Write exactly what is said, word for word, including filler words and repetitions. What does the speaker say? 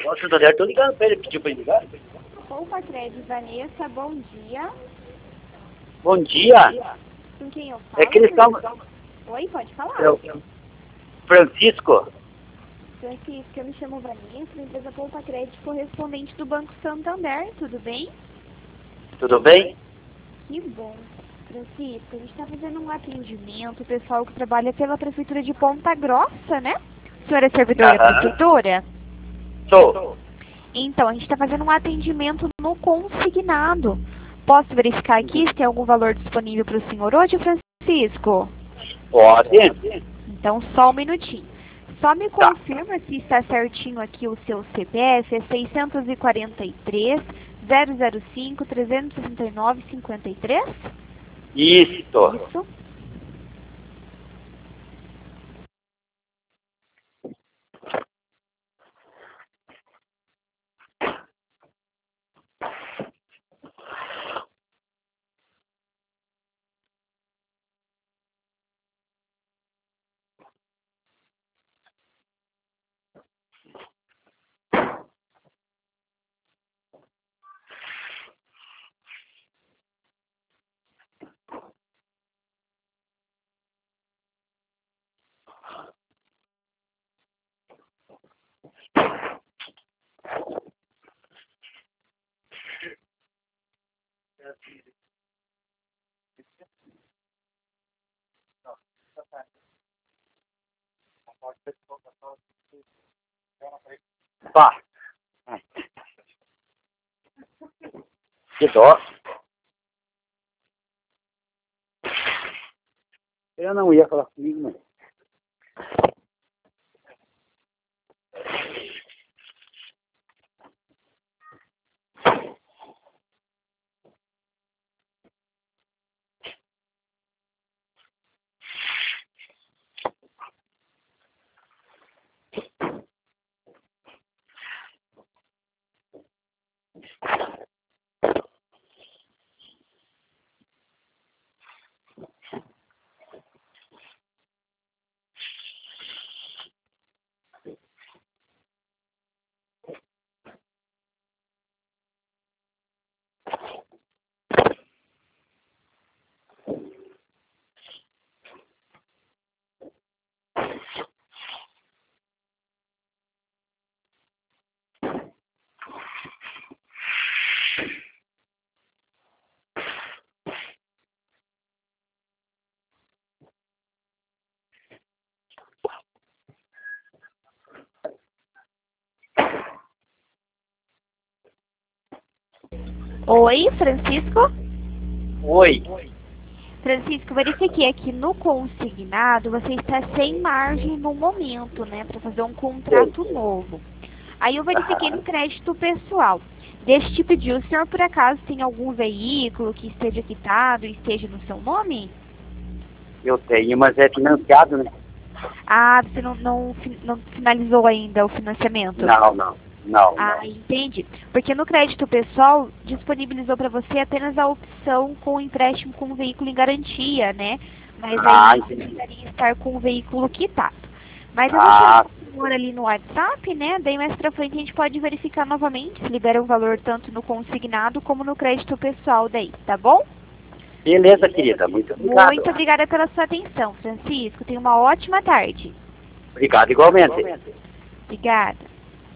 Nossa, eu tô ligando pra ele, pediu pra ele ligar. Poupa Crédito, Vanessa, bom dia. Bom dia. Com quem eu falo? É que eles estão... Oi, pode falar. Eu... Francisco. Francisco, eu me chamo Vanessa, da empresa Poupa Crédito, correspondente do Banco Santander, tudo bem? Tudo bem? Que bom. Francisco, a gente está fazendo um atendimento, o pessoal que trabalha pela Prefeitura de Ponta Grossa, né? O senhor é servidor da Aham. Prefeitura? Sou. Então, a gente está fazendo um atendimento no consignado. Posso verificar aqui se tem algum valor disponível para o senhor hoje, Francisco? Pode. Então, só um minutinho. Só me Tá. confirma se está certinho aqui o seu C P F, é seiscentos e quarenta e três, zero zero cinco, trezentos e sessenta e nove, cinquenta e três? Isso. Isso. Pá. Que dó. Eu não ia falar comigo, mas... Oi, Francisco? Oi. Francisco, verifiquei aqui no consignado, você está sem margem no momento, né, para fazer um contrato novo. Aí eu verifiquei no crédito pessoal. Deixa eu te pedir, o senhor por acaso tem algum veículo que esteja quitado e esteja no seu nome? Eu tenho, mas é financiado, né? Ah, você não, não, fi- não finalizou ainda o financiamento? Não, não. Não, Ah, não. entendi. Porque no crédito pessoal, disponibilizou para você apenas a opção com empréstimo com o veículo em garantia, né? Mas Ah, aí entendi. precisaria estar com o veículo quitado. Mas eu vou Ah, chamar o senhor ali no WhatsApp, né? Daí mais pra frente a gente pode verificar novamente se libera o valor tanto no consignado como no crédito pessoal daí, tá bom? beleza, querida. Muito obrigado. Muito obrigada pela sua atenção, Francisco. Tenha uma ótima tarde. Obrigado igualmente. Obrigada.